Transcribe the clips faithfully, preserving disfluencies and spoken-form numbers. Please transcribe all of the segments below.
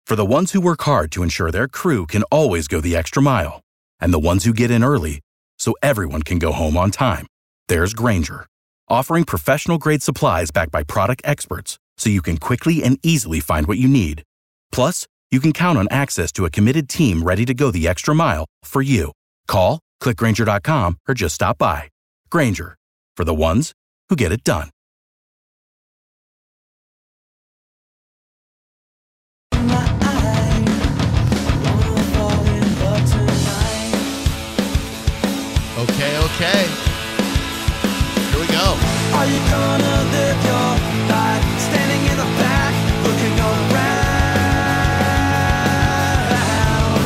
For the ones who work hard to ensure their crew can always go the extra mile, and the ones who get in early so everyone can go home on time, there's Grainger, offering professional-grade supplies backed by product experts so you can quickly and easily find what you need. Plus, you can count on access to a committed team ready to go the extra mile for you. Call, click Grainger dot com, or just stop by. Grainger, for the ones who get it done. Okay, okay. Here we go. Are you gonna live your life standing in the back, looking around?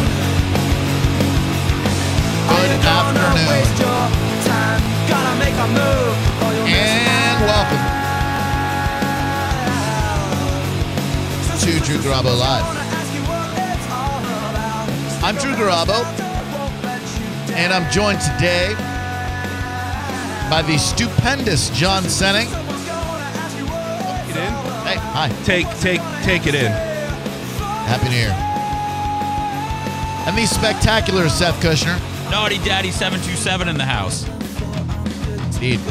Good afternoon. Waste your time, gotta make a move. or you'll miss And welcome out. to Drew Garabo Live. Wanna ask you what it's all about. I'm Drew Garabo, and I'm joined today by the stupendous John Senning. It in? Hey, hi. Take, take, take it in. Happy New Year. And the spectacular Seth Kushner. Naughty Daddy seven two seven in the house. Indeed.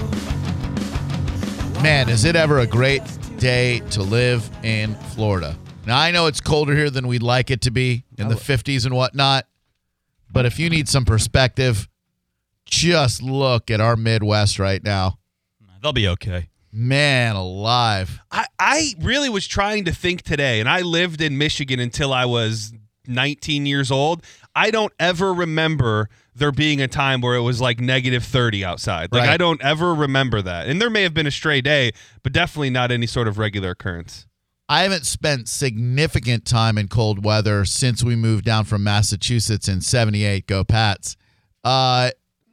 Man, is it ever a great day to live in Florida. Now, I know it's colder here than we'd like it to be in the fifties and whatnot, but if you need some perspective, just look at our Midwest right now. They'll be okay. Man alive. I, I really was trying to think today, and I lived in Michigan until I was nineteen years old. I don't ever remember there being a time where it was like negative thirty outside. Like, Right. I don't ever remember that. And there may have been a stray day, but definitely not any sort of regular occurrence. I haven't spent significant time in cold weather since we moved down from Massachusetts in seventy-eight. Go Pats. Uh,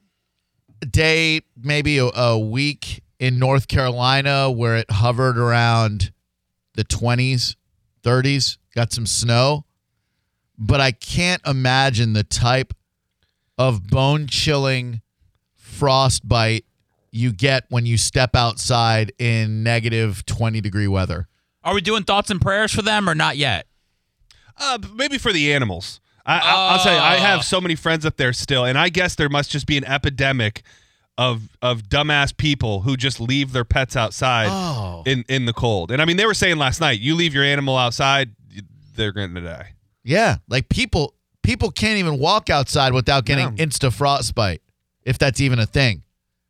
day, maybe a, a week in North Carolina where it hovered around the twenties, thirties, got some snow. But I can't imagine the type of bone-chilling frostbite you get when you step outside in negative twenty-degree weather. Are we doing thoughts and prayers for them or not yet? Uh, maybe for the animals. I, I'll, I'll tell you, I have so many friends up there still, and I guess there must just be an epidemic of of dumbass people who just leave their pets outside Oh. in, in the cold. And I mean, they were saying last night, you leave your animal outside, they're going to die. Yeah, like people people can't even walk outside without getting No. insta frostbite, if that's even a thing.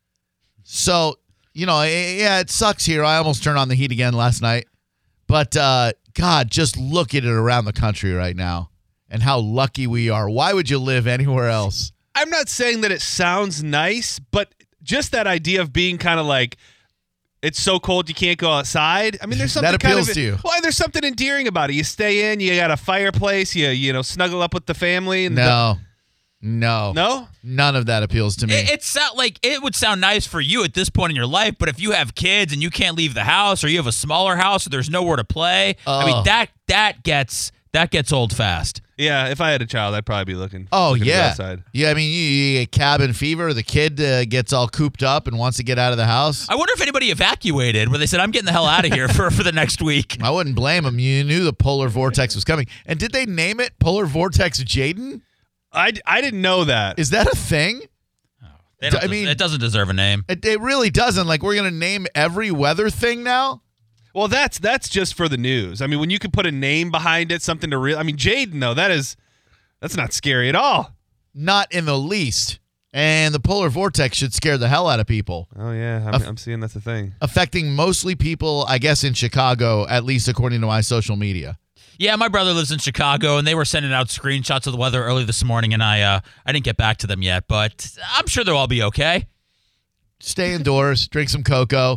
So, you know, eh, yeah, it sucks here. I almost turned on the heat again last night. But, uh, God, just look at it around the country right now and how lucky we are. Why would you live anywhere else? I'm not saying that it sounds nice, but just that idea of being kind of like, it's so cold you can't go outside. I mean, there's something That kind appeals of to you. Well, there's something endearing about it. You stay in, you got a fireplace, you you know snuggle up with the family. And No, no, the, no. none of that appeals to me. It, it sound like it would sound nice for you at this point in your life, but if you have kids and you can't leave the house, or you have a smaller house, or there's nowhere to play, I mean Oh. that that gets that gets old fast. Yeah, if I had a child, I'd probably be looking. Oh, looking to go yeah. outside. Yeah, I mean, you, you get cabin fever. The kid uh, gets all cooped up and wants to get out of the house. I wonder if anybody evacuated where they said, I'm getting the hell out of here for, for the next week. I wouldn't blame him. You knew the polar vortex was coming. And did they name it Polar Vortex Jaden? I, I didn't know that. Is that a thing? They don't I des- mean- it doesn't deserve a name. It, it really doesn't. Like, we're going to name every weather thing now? Well, that's that's just for the news. I mean, when you can put a name behind it, something to real. I mean, Jaden, though, that is that's not scary at all. Not in the least. And the polar vortex should scare the hell out of people, Oh yeah, I'm, Aff- I'm seeing that's a thing. affecting mostly people, I guess, in Chicago, at least according to my social media. Yeah, my brother lives in Chicago, and they were sending out screenshots of the weather early this morning, and I uh, I didn't get back to them yet, but I'm sure they'll all be okay. Stay indoors, drink some cocoa,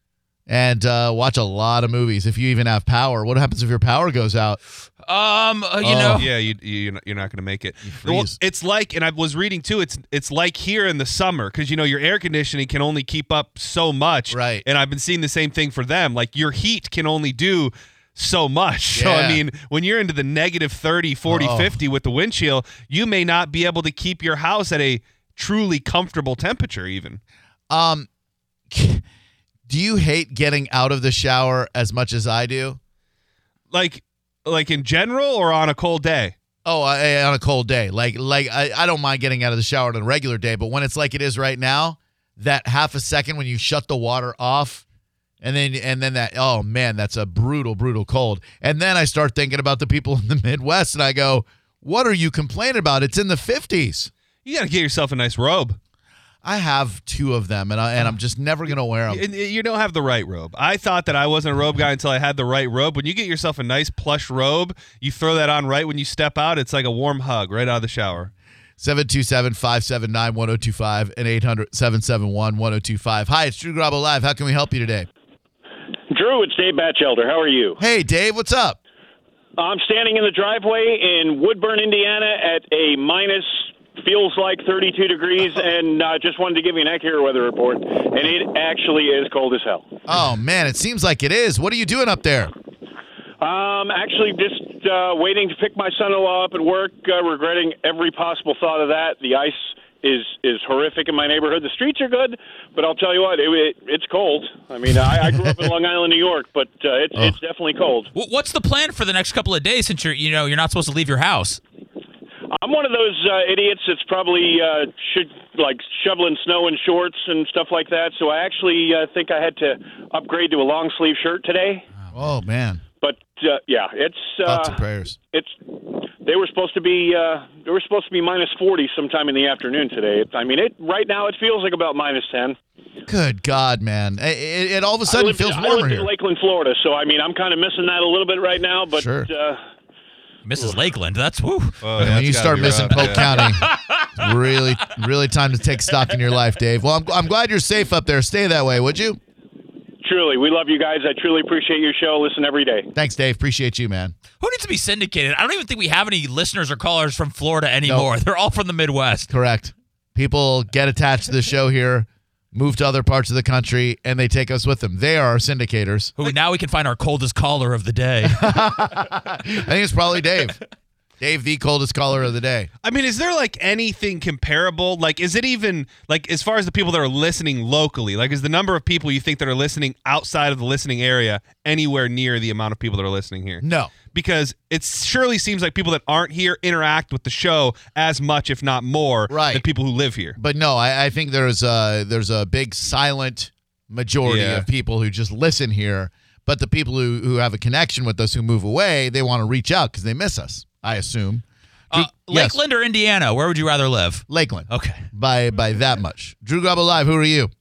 and uh, watch a lot of movies if you even have power. What happens if your power goes out? Um, uh, you Oh. know, Yeah, you, you you're not- you're not going to make it. freeze. Well, it's like, and I was reading too. It's it's like here in the summer because you know your air conditioning can only keep up so much, Right. And I've been seeing the same thing for them. Like your heat can only do so much. So I Yeah. mean, when you're into the negative thirty, forty, Oh. fifty with the wind chill, you may not be able to keep your house at a truly comfortable temperature even. Um, do you hate getting out of the shower as much as I do? Like like in general or on a cold day? Oh, I, on a cold day. Like, like I, I don't mind getting out of the shower on a regular day, but when it's like it is right now, that half a second when you shut the water off, and then and then that, oh, man, that's a brutal, brutal cold. And then I start thinking about the people in the Midwest, and I go, what are you complaining about? It's in the fifties. You got to get yourself a nice robe. I have two of them, and, I, and I'm just never going to wear them. You, you don't have the right robe. I thought that I wasn't a robe guy until I had the right robe. When you get yourself a nice plush robe, you throw that on right when you step out, it's like a warm hug right out of the shower. seven two seven, five seven nine, one oh two five and eight hundred, seven seven one, one oh two five. Hi, it's Drew Garabo Live. How can we help you today? Drew, it's Dave Batchelder. How are you? Hey, Dave, what's up? I'm standing in the driveway in Woodburn, Indiana at a minus, feels like thirty-two degrees, and uh, just wanted to give you an accurate weather report, and it actually is cold as hell. Oh, man, it seems like it is. What are you doing up there? Um, actually, just uh, waiting to pick my son-in-law up at work, uh, regretting every possible thought of that. The ice is is horrific in my neighborhood. The streets are good, but I'll tell you what, it, it, it's cold. I mean, I, I grew up in Long Island, New York, but uh, it's oh. it's definitely cold. What's the plan for the next couple of days since you're you know you're not supposed to leave your house? I'm one of those uh, idiots that's probably uh, should like shoveling snow in shorts and stuff like that. So I actually uh, think I had to upgrade to a long sleeve shirt today. Oh, man. But uh, yeah, it's uh, Thoughts and prayers. It's they were supposed to be uh, they were supposed to be minus forty sometime in the afternoon today. I mean, it right now it feels like about minus ten. Good God, man! It, it, it all of a I sudden live, feels I warmer live here. in Lakeland, Florida, so I mean, I'm kind of missing that a little bit right now. But Sure. uh, Missus Lakeland, that's woo. Oh, when you start missing Polk County, it's really, really time to take stock in your life, Dave. Well, I'm, I'm glad you're safe up there. Stay that way, would you? truly, we love you guys. I truly appreciate your show. Listen every day. Thanks, Dave. Appreciate you, man. Who needs to be syndicated? I don't even think we have any listeners or callers from Florida anymore. Nope. They're all from the Midwest. Correct. People get attached to the show here, move to other parts of the country, and they take us with them. They are our syndicators. Who now we can find our coldest caller of the day. I think it's probably Dave. Dave, the coldest caller of the day. I mean, is there like anything comparable? Like, is it even like as far as the people that are listening locally? Like, is the number of people you think that are listening outside of the listening area anywhere near the amount of people that are listening here? No. Because it surely seems like people that aren't here interact with the show as much, if not more, Right. than people who live here. But no, I, I think there's a, there's a big silent majority Yeah. of people who just listen here. But the people who, who have a connection with us who move away, they want to reach out because they miss us, I assume. Uh, Drew- yes, Lakeland or Indiana? Where would you rather live? Lakeland. Okay. By by that much. Drew Garabo Live, who are you?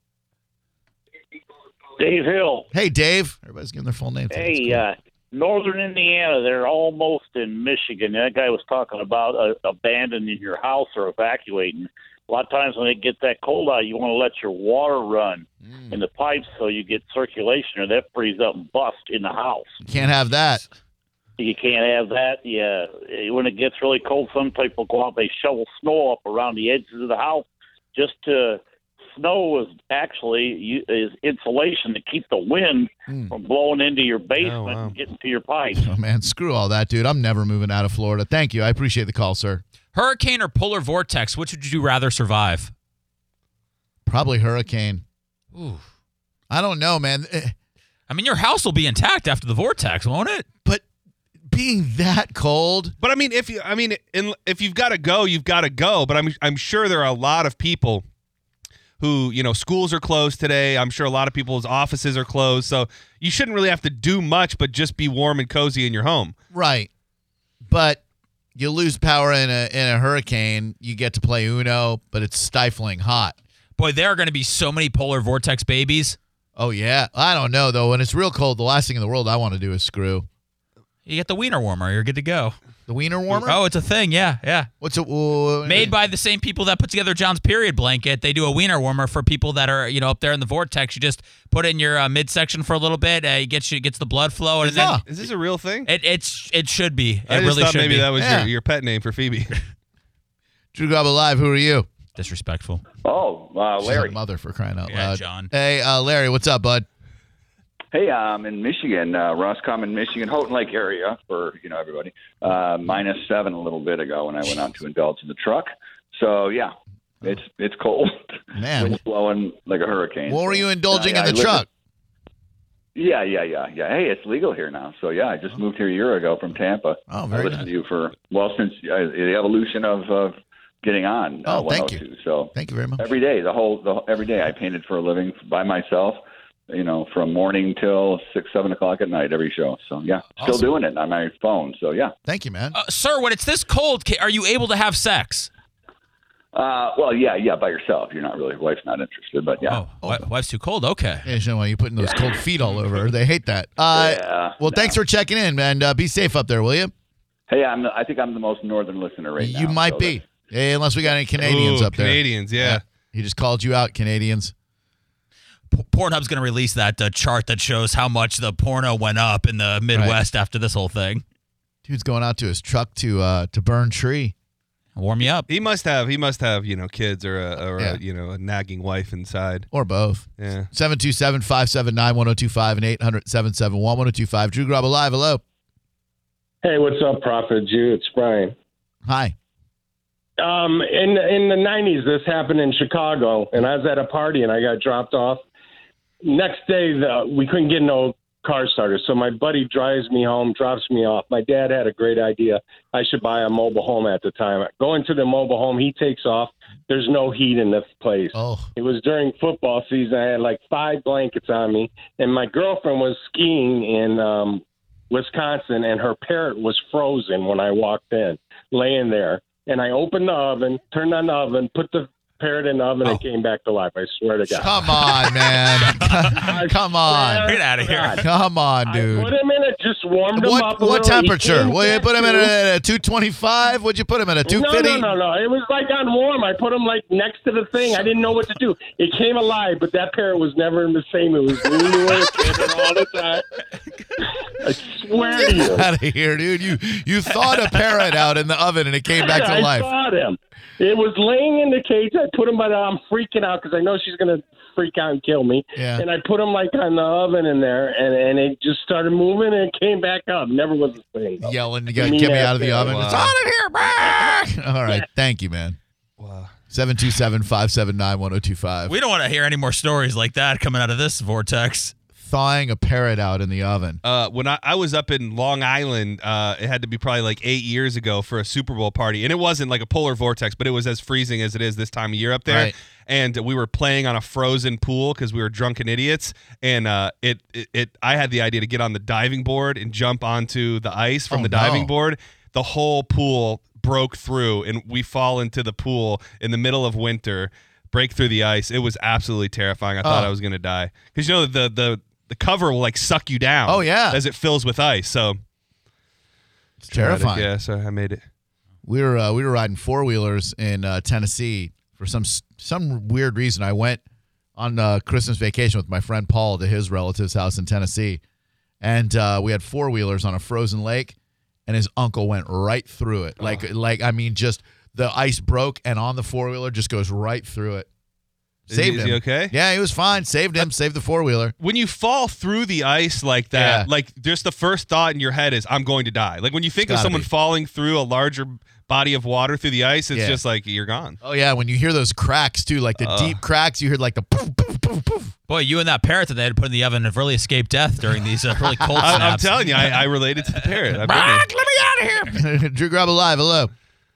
Dave Hill. Hey, Dave. Everybody's giving their full name. Hey, uh, Northern Indiana, they're almost in Michigan. That guy was talking about uh, abandoning your house or evacuating. A lot of times when it gets that cold out, you want to let your water run Mm. in the pipes so you get circulation, or that frees up and bust in the house. Can't have that. You can't have that. Yeah, when it gets really cold, some people go out, they shovel snow up around the edges of the house. Just to snow is actually you- is insulation to keep the wind Mm. from blowing into your basement Oh, wow. and getting to your pipes. Oh, man, screw all that, dude. I'm never moving out of Florida. Thank you. I appreciate the call, sir. Hurricane or polar vortex? Which would you rather survive? Probably hurricane. Ooh. I don't know, man. Eh, I mean, your house will be intact after the vortex, won't it? But being that cold, But I mean, if you, I mean, in, if you've got to go, you've got to go. But I'm, I'm sure there are a lot of people who, you know, schools are closed today. I'm sure a lot of people's offices are closed. So you shouldn't really have to do much, but just be warm and cozy in your home. right? But you lose power in a in a hurricane. You get to play Uno, but it's stifling hot. Boy, there are going to be so many polar vortex babies. Oh yeah, I don't know though. When it's real cold, the last thing in the world I want to do is screw You get the wiener warmer. You're good to go. the wiener warmer. Oh, it's a thing. Yeah, yeah. What's it? Uh, Made by the same people that put together John's period blanket. They do a wiener warmer for people that are, you know, up there in the vortex. You just put it in your uh, midsection for a little bit. Uh, it gets you gets the blood flow, and Is, then that, is this a real thing? it it's it should be. It I just really thought should maybe be. that was Yeah. your, your pet name for Phoebe. Drew Garabo Live. Who are you? Disrespectful. Oh, uh, She's a Larry. mother for crying out Yeah, loud. John. Hey, uh, Larry, what's up, bud? Hey, I'm in Michigan, uh, Roscommon, Michigan, Houghton Lake area for, you know, everybody. Uh, minus seven a little bit ago when I went out to indulge in the truck. So, yeah, it's it's cold. Man, Wind's blowing like a hurricane. what were you So, indulging uh, in I the live truck? Yeah, yeah, yeah, yeah. Hey, it's legal here now. So yeah, I just moved here a year ago from Tampa. Oh, I very listened nice. to you for well since uh, the evolution of uh, getting on. Uh, Oh, thank you. one oh two. So Thank you very much. every day, the whole, the, every day, I painted for a living by myself. You know, from morning till six, seven o'clock at night, every show. So yeah, still Awesome. doing it on my phone. So yeah. Thank you, man. Uh, sir, when it's this cold, ca- are you able to have sex? Uh, well, yeah, yeah, by yourself. You're not really, wife's not interested, but yeah. Oh, wi- wife's too cold. Okay. Yeah, you know why you're putting those cold feet all over her. They hate that. Uh, Yeah, well, no. thanks for checking in, and uh, be safe up there, will you? Hey, I'm. The, I think I'm the most northern listener right now. You might so be. Hey, unless we got any Canadians Ooh, up there. Canadians, yeah. He just called you out, Canadians. P- Pornhub's going to release that uh, chart that shows how much the porno went up in the Midwest after this whole thing. Dude's going out to his truck to uh, to burn tree. Warm you up. He must have. He must have. You know, kids or a, or Yeah. a you know a nagging wife inside. Or both. Yeah. seven two seven, five seven nine, one oh two five and eight hundred, seven seven one, one oh two five. Drew Grubba Live. Hello. Hey, what's up, Prophet Jew? It's Brian. Hi. Um, in in the nineties, this happened in Chicago, and I was at a party, and I got dropped off. Next day, the, we couldn't get no car starter, so my buddy drives me home, drops me off. My dad had a great idea. I should buy a mobile home at the time. Going to the mobile home, he takes off. There's no heat in the place. Oh. It was during football season. I had like five blankets on me, and my girlfriend was skiing in um, Wisconsin, and her parrot was frozen when I walked in, laying there. And I opened the oven, turned on the oven, put the parrot in the oven, Oh. and came back to life. I swear to God. Come on, man. Come on. Get outta here. God. Come on, I dude. put him in it, just warmed him What up a what little. He temperature? came Well, you back put him in to- at a two twenty-five? What'd you put him at a two No, fifty? no, no, no. It was like on warm. I put him like next to the thing. I didn't know what to do. It came alive, but that parrot was never the same. It was moving away all the time. I swear to you. Out of here, dude. You you thawed a parrot out in the oven and it came back to I life. saw him. It was laying in the cage. I put him, but I'm freaking out because I know she's going to freak out and kill me. Yeah. And I put him like on the oven in there, and, and it just started moving and it came back up. Never was the same. though. Yelling, you gotta Mean get me ass out of the parrot. oven. Wow. It's on in here, back. All right. Thank you, man. Wow. seven two seven, five seven nine, one oh two five. We don't want to hear any more stories like that coming out of this vortex. Thawing a parrot out in the oven. Uh, when I, I was up in Long Island, uh, it had to be probably like eight years ago for a Super Bowl party. And it wasn't like a polar vortex, but it was as freezing as it is this time of year up there. Right. And we were playing on a frozen pool because we were drunken idiots. And uh, it, it, it, I had the idea to get on the diving board and jump onto the ice from Oh, the diving no. board. The whole pool broke through, and we fall into the pool in the middle of winter, break through the ice. It was absolutely terrifying. I thought Oh. I was going to die. Because, you know, the, the, the cover will like suck you down. Oh, yeah. As it fills with ice. So It's terrifying. Yeah, so I made it. We were uh, we were riding four wheelers in uh, Tennessee for some some weird reason. I went on uh, Christmas vacation with my friend Paul to his relative's house in Tennessee, and uh, we had four wheelers on a frozen lake, and his uncle went right through it. Like like I mean, just the ice broke, and on the four wheeler just goes right through it. Is he- Saved is him. he okay? Yeah, he was fine. Saved him. Saved the four wheeler. When you fall through the ice like that, Yeah. like just the first thought in your head is, I'm going to die. Like when you think It's of gotta someone be. falling through a larger body of water through the ice, it's Yeah. just like you're gone. Oh yeah, when you hear those cracks too, like the Uh. deep cracks, you hear like the poof poof poof poof. Boy, you and that parrot that they had to put in the oven have really escaped death during these uh, really cold I, I'm snaps. telling you, I, I related to the parrot. I've been there. Brock, let me out of here. Drew Grubba Live. Hello.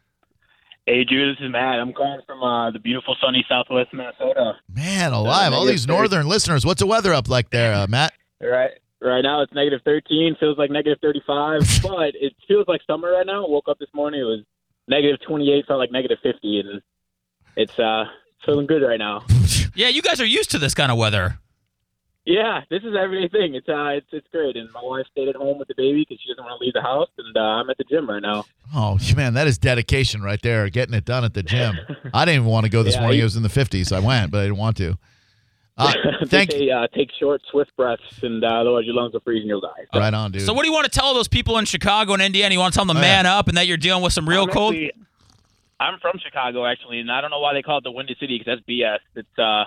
Hey, Drew, this is Matt. I'm calling from uh, the beautiful sunny Southwest Minnesota. Man, alive! All these northern listeners. What's the weather up like there, uh, Matt? Right, right now it's negative thirteen. Feels like negative thirty-five, but it feels like summer right now. Woke up this morning, it was negative twenty-eight. Felt like negative fifty, and it's uh feeling good right now. Yeah, you guys are used to this kind of weather. Yeah, this is everything. It's uh, it's it's great. And my wife stayed at home with the baby because she doesn't want to leave the house, and uh, I'm at the gym right now. Oh man, that is dedication right there. Getting it done at the gym. I didn't even want to go this Yeah, morning. I- It was in the fifties. I went, but I didn't want to. Uh, They thank say, uh, take short, swift breaths, and uh, otherwise your lungs will freeze and you'll die. So, Right on, dude. So what do you want to tell those people in Chicago and Indiana? You want to tell them to Oh, yeah. man up and that you're dealing with some real I'm cold? actually- I'm from Chicago, actually, and I don't know why they call it the Windy City because that's B S. It's uh,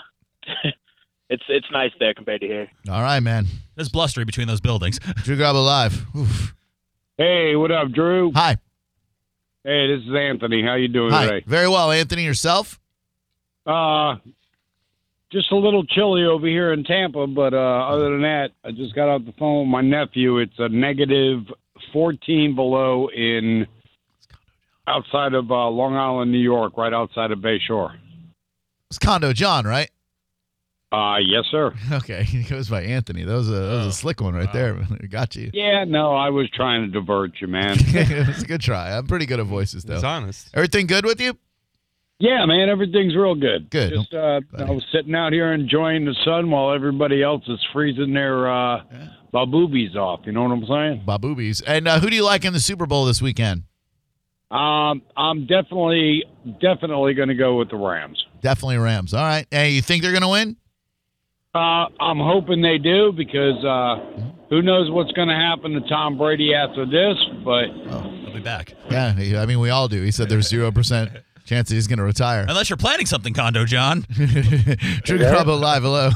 it's it's nice there compared to here. All right, man. There's blustery between those buildings. Drew Grubba Live. Oof. Hey, what up, Drew? Hi. Hey, this is Anthony. How you doing Hi. today? Very well, Anthony. Yourself? Uh, just a little chilly over here in Tampa, but uh, other than that, I just got off the phone with my nephew. It's a negative fourteen below in outside of uh, Long Island, New York, right outside of Bay Shore. It's Condo John, right? Uh, yes, sir. Okay, he goes by Anthony. That was a, that was a slick one right there. Got you. Yeah, no, I was trying to divert you, man. It was a good try. I'm pretty good at voices, though. It's honest. Everything good with you? Yeah, man, everything's real good. Good. Just uh, I was sitting out here enjoying the sun while everybody else is freezing their uh, baboobies off. You know what I'm saying? Baboobies. And uh, who do you like in the Super Bowl this weekend? Um, I'm definitely, definitely going to go with the Rams. Definitely Rams. All right. Hey, you think they're going to win? Uh, I'm hoping they do because uh, who knows what's going to happen to Tom Brady after this, but He'll be back. Yeah, he- I mean, we all do. He said there's zero percent chance that he's going to retire. Unless you're planning something, Condo John. Drew Garabo live. Hello.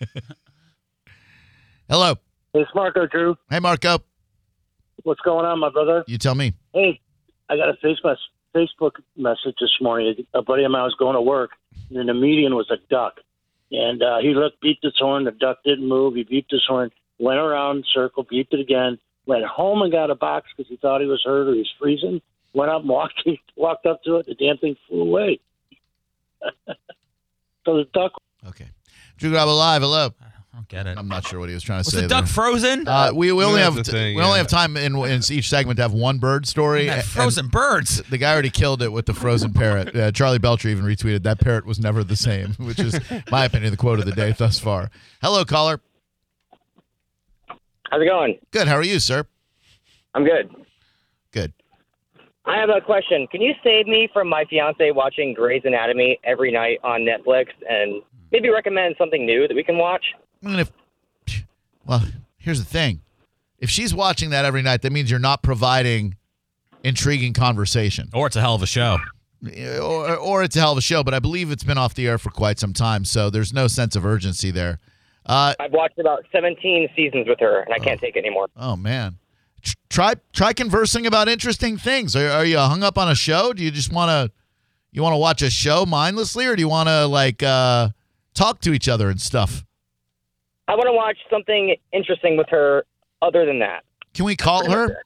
Hello. It's Marco, Drew. Hey, Marco. What's going on, my brother? You tell me. Hey, I got a Facebook Facebook message this morning. A buddy of mine was going to work, and the median was a duck. And uh, he looked, beeped his horn. The duck didn't move. He beeped his horn, went around, circle, beeped it again, went home and got a box because he thought he was hurt or he was freezing. Went up and walked, walked up to it. The damn thing flew away. So the duck. Okay. Drew Garabo live. Hello. I don't get it. I'm not sure what he was trying to Was say. the duck there. frozen? Uh, we, we only That's have the thing, we only yeah. have time in, in each segment to have one bird story. That and- frozen birds. The guy already killed it with the frozen parrot. Uh, Charlie Belcher even retweeted that parrot was never the same, which is, my opinion, the quote of the day thus far. Hello, caller. How's it going? Good. How are you, sir? I'm good. Good. I have a question. Can you save me from my fiance watching Grey's Anatomy every night on Netflix and maybe recommend something new that we can watch? I mean, if, well, here's the thing. If she's watching that every night, that means you're not providing intriguing conversation. Or it's a hell of a show. Or, or it's a hell of a show, but I believe it's been off the air for quite some time, so there's no sense of urgency there. Uh, I've watched about seventeen seasons with her, and I can't take it anymore. oh, man. Tr- Try try conversing about interesting things. Are, are you hung up on a show? Do you just want to you want to watch a show mindlessly, or do you want to like uh, talk to each other and stuff? I want to watch something interesting with her other than that. Can we call her?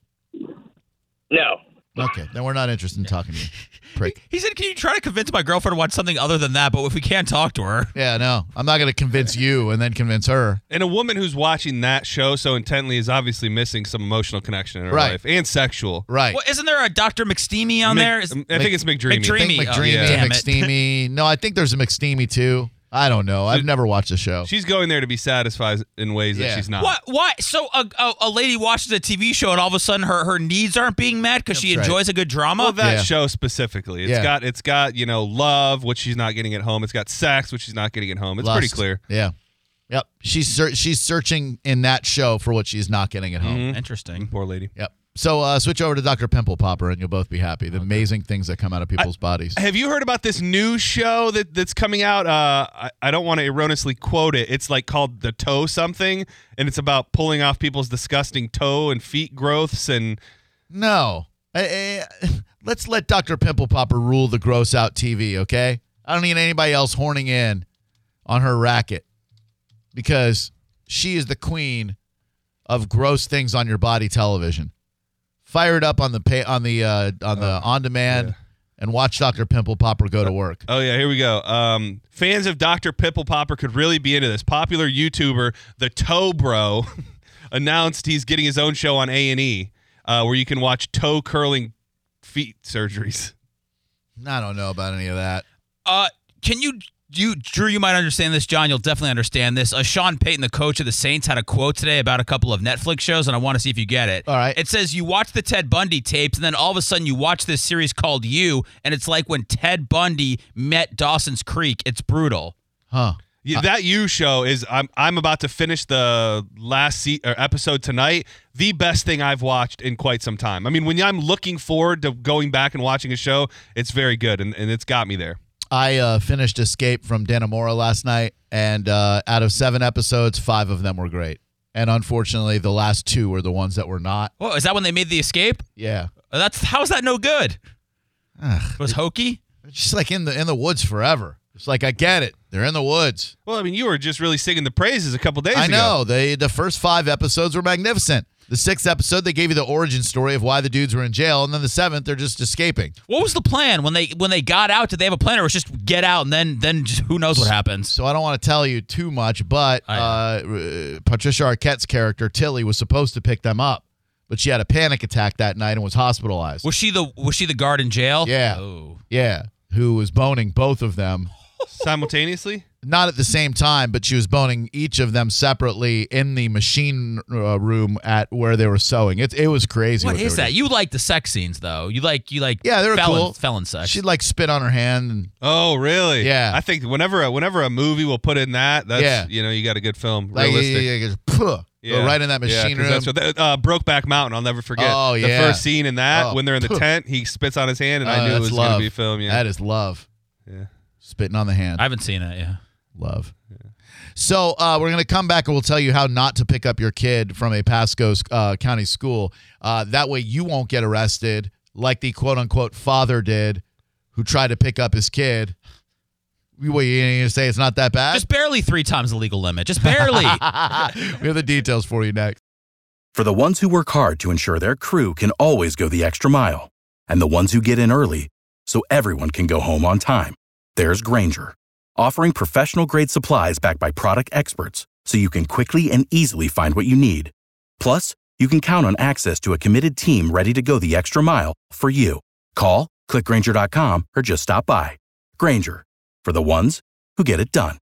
No. Okay, then we're not interested in talking to you. Prick. He said, can you try to convince my girlfriend to watch something other than that? But if we can't talk to her. Yeah, no. I'm not going to convince you and then convince her. And a woman who's watching that show so intently is obviously missing some emotional connection in her Right. life and sexual. Right. Well, isn't there a Doctor McSteamy on Mc- there? Is- I think it's McDreamy. McDreamy. I think McDreamy, Oh, damn it. McSteamy. No, I think there's a McSteamy too. I don't know. I've never watched the show. She's going there to be satisfied in ways Yeah. that she's not. What? Why? So a, a, a lady watches a T V show and all of a sudden her, her needs aren't being met because she That's right. enjoys a good drama? Well, that Yeah. show specifically, it's Yeah. got it's got you know love, which she's not getting at home. It's got sex, which she's not getting at home. It's Lust. pretty clear. Yeah. Yep. She's ser- she's searching in that show for what she's not getting at home. Mhm. Interesting. Poor lady. Yep. So uh, switch over to Doctor Pimple Popper and you'll both be happy. The amazing things that come out of people's bodies. Have you heard about this new show that, that's coming out? Uh, I, I don't want to erroneously quote it. It's like called The Toe Something, and it's about pulling off people's disgusting toe and feet growths. And No. Eh, eh, let's let Doctor Pimple Popper rule the gross out T V, okay? I don't need anybody else horning in on her racket because she is the queen of gross things on your body television. Fire it up on the pay, on the uh, on the on demand yeah. and watch Doctor Pimple Popper go to work. oh yeah, here we go. Um, fans of Doctor Pimple Popper could really be into this. Popular YouTuber, the Toe Bro, announced he's getting his own show on A and E, uh, where you can watch toe curling feet surgeries. I don't know about any of that. Uh, can you, you, Drew, you might understand this. John, you'll definitely understand this. Uh, Sean Payton, the coach of the Saints, had a quote today about a couple of Netflix shows, and I want to see if you get it. All right. It says, you watch the Ted Bundy tapes, and then all of a sudden you watch this series called You, and it's like when Ted Bundy met Dawson's Creek. It's brutal. Huh. Yeah, that You show is I'm I'm about to finish the last se- or episode tonight. The best thing I've watched in quite some time. I mean, when I'm looking forward to going back and watching a show, it's very good, and, and it's got me there. I uh, finished Escape from Dannemora last night, and uh, out of seven episodes, five of them were great. And unfortunately, the last two were the ones that were not. Whoa, is that when they made the escape? Yeah. That's how's that no good? Ugh, It was hokey? it's just like in the in the woods forever. It's like, I get it. They're in the woods. Well, I mean, you were just really singing the praises a couple days I ago. know. They the first five episodes were magnificent. The sixth episode, they gave you the origin story of why the dudes were in jail, and then the seventh, they're just escaping. What was the plan when they when they got out? Did they have a plan, or was it just get out and then then just, who knows what happens? So I don't want to tell you too much, but I- uh, Patricia Arquette's character Tilly was supposed to pick them up, but she had a panic attack that night and was hospitalized. Was she the was she the guard in jail? Yeah, Oh. yeah, who was boning both of them. Simultaneously? Not at the same time, but she was boning each of them separately in the machine uh, room at where they were sewing. It it was crazy. What what they is were that? doing. You like the sex scenes though? You like you like Yeah, they were felon, cool. felon sex. She'd like spit on her hand. And, Oh, really? Yeah. I think whenever a, whenever a movie will put in that, that's Yeah. you know, you got a good film. like, Realistic. yeah, yeah, just, puh, go right in that Yeah, machine 'cause room. That's what that, uh, Brokeback Mountain. I'll never forget. Oh, The yeah. first scene in that Oh, when they're in the puh. tent, he spits on his hand, and Uh, I knew it that's was going love. to be a film. Yeah. That is love. Yeah. Spitting on the hand. I haven't seen it. Yeah. Love. So uh, we're going to come back and we'll tell you how not to pick up your kid from a Pasco uh, County school. Uh, that way you won't get arrested like the quote-unquote father did who tried to pick up his kid. What, you going to say it's not that bad? Just barely three times the legal limit. Just barely. We have the details for you next. For the ones who work hard to ensure their crew can always go the extra mile, and the ones who get in early so everyone can go home on time, there's Grainger, offering professional-grade supplies backed by product experts so you can quickly and easily find what you need. Plus, you can count on access to a committed team ready to go the extra mile for you. Call, click Grainger dot com, or just stop by. Grainger, for the ones who get it done.